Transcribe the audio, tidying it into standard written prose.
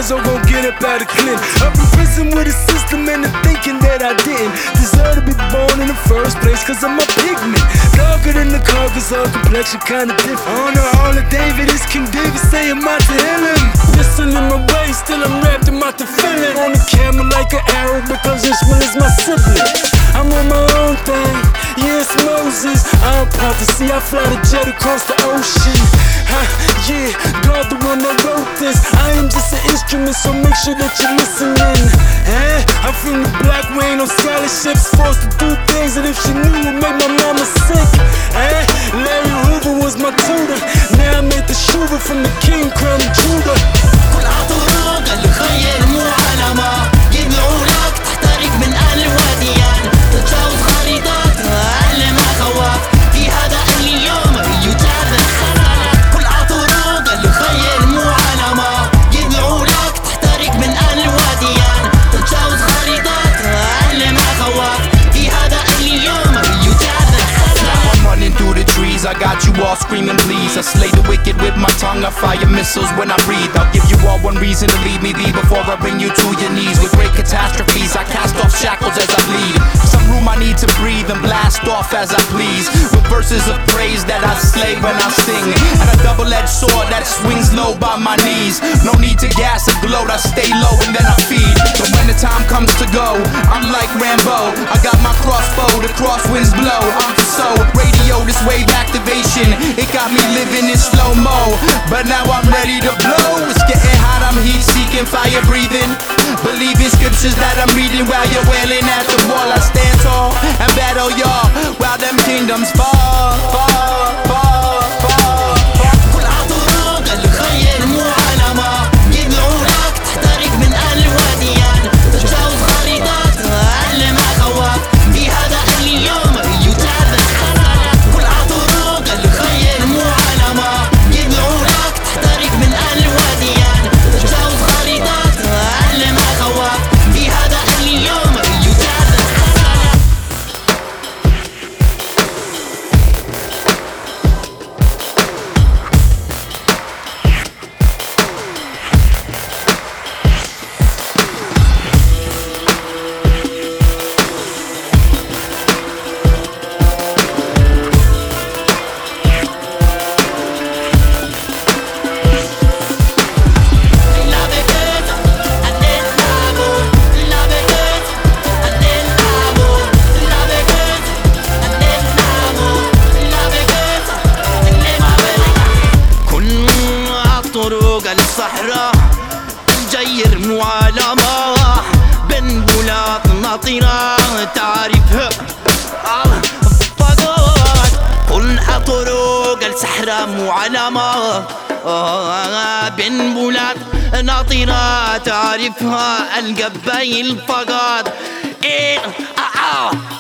Lorenzo gon' get up out of Clinton. Up in prison with a system and the thinking that I didn't deserve to be born in the first place, cause I'm a pigment. Darker than the Caucasus, complexion kinda different. On the Hall of David, it's King David saying my to him. Listen in my way, still I'm wrapped in my feeling. On the camera like an arrow because Ishmael is my sibling. I'm on my own thing, yeah, it's Moses. I'm prophecy, I fly the jet across the ocean. Yeah, God the one that wrote this. I am just an instrument, so make sure that you're listening. I'm from the block, we ain't on scholarships. Forced to do things that if she knew would make my mama sick. Larry Hoover was my tutor. Now I made the shooter from the king, crown of Judah. كل عطوق الخير مو علامة يدعولك تحترق من أهل الواديان تتجاوز خريطات علم أخواك في هذا اليوم يتابع خسارة كل عطوق الخير مو علامة يدعولك تحترق من أهل الواديان تتجاوز خريطات علم أخواك في هذا اليوم يتابع خسارة. I'm running through the trees, I got you all screaming please. I slay the wicked with my tongue, I fire missiles when I breathe. I'll give you all one reason to leave me be before I bring you to your knees. With great catastrophes, I cast off shackles as I bleed. Some room I need to breathe and blast off as I please. With verses of praise that I slay when I sing. And a double-edged sword that swings low by my knees. No need to gas or gloat, I stay low and then I feed. But when the time comes to go, I'm like Rambo. I got my crossbow, the crosswinds blow. I'm so radio, this wave activation. It got me living in slow-mo, but now I'm ready to blow. It's getting hot, I'm heat-seeking, fire-breathing. Believe in scriptures that I'm reading while you're wailing at the wall. I stand tall and battle y'all while them kingdoms fall, fall, fall, fall. كل عطوق الخير مو علامة يدعولك تحترق من أهل الواديان تتجاوز خريطات علم أخواك في هذا اليوم يتابع خسارة كل عطوق الخير مو علامة يدعولك تحترق من أهل الواديان تتجاوز خريطات علم أخواك في هذا اليوم يتابع خسارة. طرق الصحراء الجير مو علامة بين بلاد ناطرة تعرفها فقط كل طرق الصحراء مو علامة بين بلاد ناطرة تعرفها القبائل فقط